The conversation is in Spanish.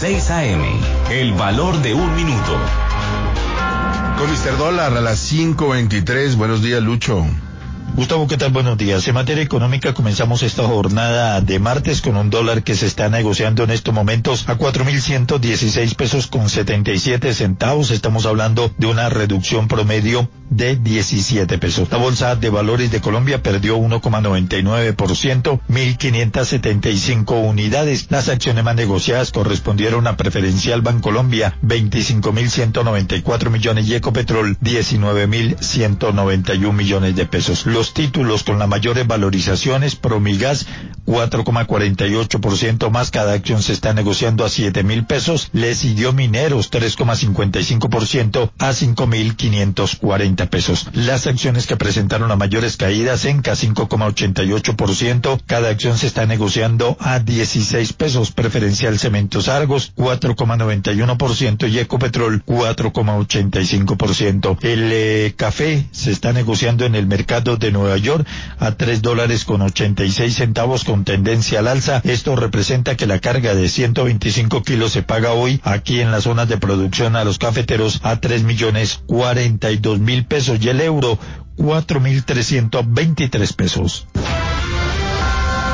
6 a.m. El valor de un minuto. Con Mr. Dólar a las 5:23. Buenos días, Lucho. Gustavo, ¿qué tal? Buenos días. En materia económica comenzamos esta jornada de martes con un dólar que se está negociando en estos momentos a 4.116 pesos con 77 centavos. Estamos hablando de una reducción promedio de 17 pesos. La Bolsa de Valores de Colombia perdió 1,99%, 1.575 unidades. Las acciones más negociadas correspondieron a Preferencial Bancolombia, 25.194 millones, y Ecopetrol, 19.191 millones de pesos. Los títulos con las mayores valorizaciones: Promigas, 4,48% más, cada acción se está negociando a 7.000 pesos. Le siguió Mineros, 3,55% a 5.540 pesos. Las acciones que presentaron las mayores caídas: Enca, 5,88%, cada acción se está negociando a 16 pesos. Preferencial Cementos Argos, 4,91%, y Ecopetrol, 4,85%. El café se está negociando en el mercado de Nueva York a $3.86 con tendencia al alza. Esto representa que la carga de 125 kilos se paga hoy aquí en las zonas de producción a los cafeteros a 3.042.000 pesos, y el euro 4.323 pesos.